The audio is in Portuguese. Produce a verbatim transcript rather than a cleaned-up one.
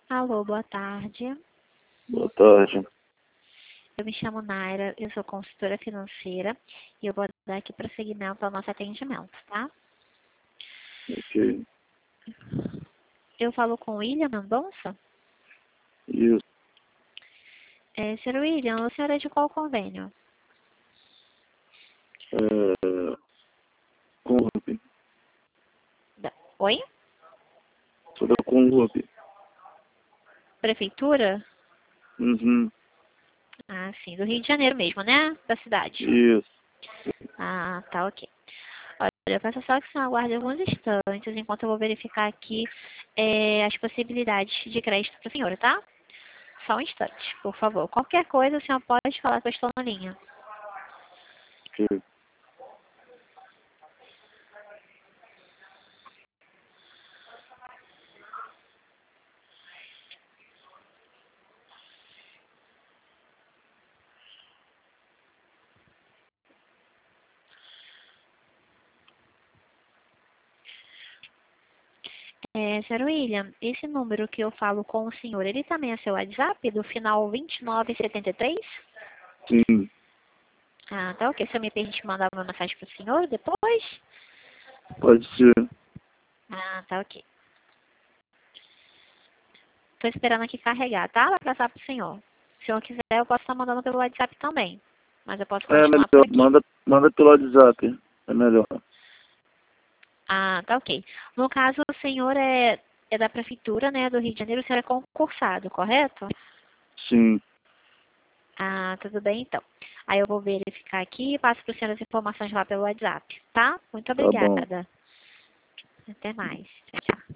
Alô, boa tarde. Boa tarde. Eu me chamo Naira, eu sou consultora financeira e eu vou dar aqui prosseguimento ao nosso atendimento, tá? Ok. Eu falo com o William Mendonça? Isso. É, senhor William, o senhor é de qual convênio? É... Conlup. Da... Oi? Sou da Conlup. Prefeitura? Uhum. Ah, sim, do Rio de Janeiro mesmo, né? Da cidade. Isso. Ah, tá, ok. Olha, eu peço só que o senhor aguarde alguns instantes enquanto eu vou verificar aqui é, as possibilidades de crédito para o senhor, tá? Só um instante, por favor. Qualquer coisa, o senhor pode falar que eu estou na linha. Ok. É, senhor William, esse número que eu falo com o senhor, ele também é seu WhatsApp, do final vinte e nove setenta e três? Sim. Ah, tá ok. O senhor me permite mandar uma mensagem para o senhor depois? Pode ser. Ah, tá ok. Estou esperando aqui carregar, tá? Vai passar para o senhor. Se o senhor quiser, eu posso estar mandando pelo WhatsApp também. Mas eu posso É continuar por melhor. aqui. Manda, manda pelo WhatsApp. É melhor. Ah, tá ok. No caso, o senhor é, é da Prefeitura, né, do Rio de Janeiro, o senhor é concursado, correto? Sim. Ah, tudo bem então. Aí eu vou verificar aqui e passo para o senhor as informações lá pelo WhatsApp, tá? Muito Tá bom. obrigada. Até mais. Tchau, tchau.